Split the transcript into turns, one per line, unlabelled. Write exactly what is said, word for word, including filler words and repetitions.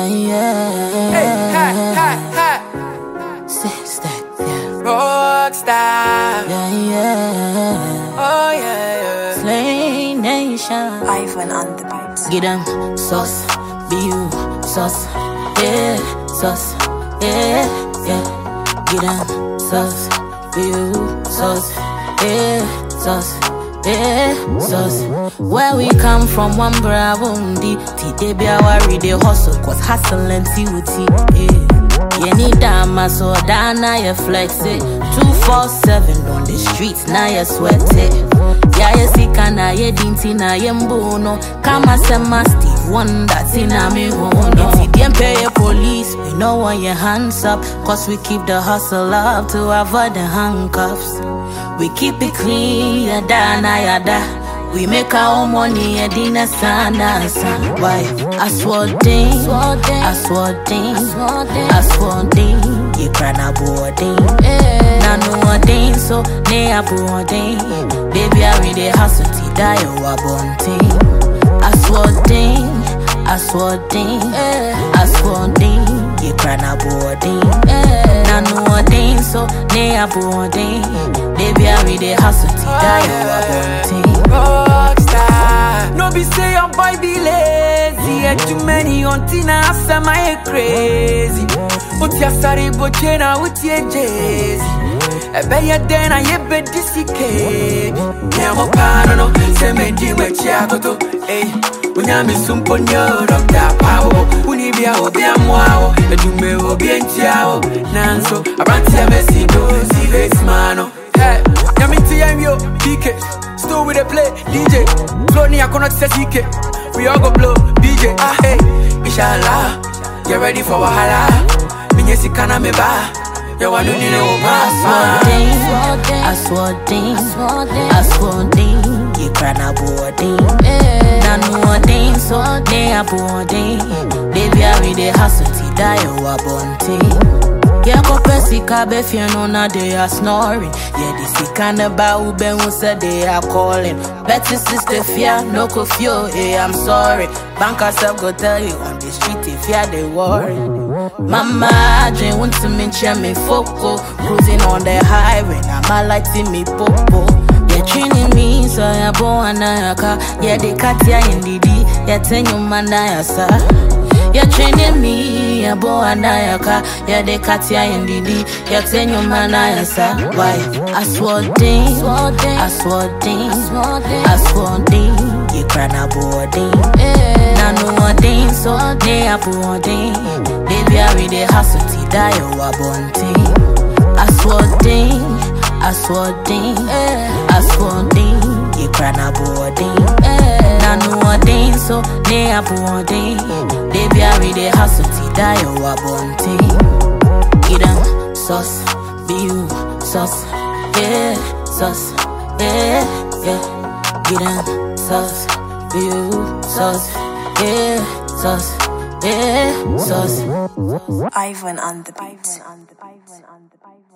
Yeah, yeah.
Hey, ha, ha, ha.
Sister, yeah.
Rockstar.
Yeah, yeah.
Oh, yeah, yeah.
Slay Nation.
Ivan on the beat.
Get them sauce, be you sauce, yeah, sauce, yeah, yeah. Get them sauce, be you sauce, yeah, sauce, yeah, sauce. Where we come from, one bravo, ndi. Today be our everyday hustle, cause hustle and tea with tea, yeah. You need dama, so dana, you flex it. two four seven on the streets, now you sweat it. Yeah, you see, kana, you dinty, na yembono. Kama sema Steve Wonder, tina me wono. If you didn't pay your police, we know want your hands up. Cause we keep the hustle up to avoid the handcuffs. We keep it clean, yada, na yada. We make our own money, and dinner sana sana. Why? I swore ding, I swore ding, I swore ding. You cry na boarding, na no ding, so ne a boarding. Baby, I read the hustle to die or a bunting. I swore ding, I swore ding, I swore ding. You cry na boarding, na no ding, so ne a boarding. Baby, I read the hustle to die or a bunting.
Rockstar. No be say your boy be lazy. Had too many on Tina, after my crazy. Put your sorry bochena with your jazzy. I bet you then I have been dissicate. Namo pano, se me di me chiagoto. Hey, when I'm in some ponyo, doctor power. Unibia obia moao, a dume obia chiao. Nanso, a rantia messi do, see this mano. Hey, Yamiti and yo, D K. Still with a play, D J. Floney, I cannot say C K. We all go blow, D J. Ah, hey, inshallah. Get ready for Wahala. Minyesi kana me ba. You want to know
I swore ding, I swore ding. You cry na boarding. Na no ding, so ne a boarding. Baby, I read the hustle to die or a bunting. Yeah, go pesika befi no na they are snoring. Yeah, this is kind of bow ben who said they are calling. Betty sister fear, no kofio, hey, I'm sorry. Bank herself go tell you on the street if yeah they worry. Mama, dream want to mention me foco. Cruising on the highway, now my lighting me popo. Yeah, training me, so I born a car. Yeah, they cut ya in the D, yeah, ten you man ya sir. You're training me, a boy and I car. Yeah, they cut ya in the D. You're telling your man I answer. Why? I swore ding, I swore ding, I swore ding. You cry na boarding. Na no ding, so ne a boarding. Baby, I read the hustle to die or a bunting. I swore ding, I swore ding, I swore ding. You cry na boarding. Na no ding, so ne a boarding. Baby, I read the hustle to die or a bunting. Get them sauce, be you sauce, yeah, sauce, yeah, yeah. Get them sauce, be you sauce, yeah, sauce, yeah, sauce.
Ivan on the beat.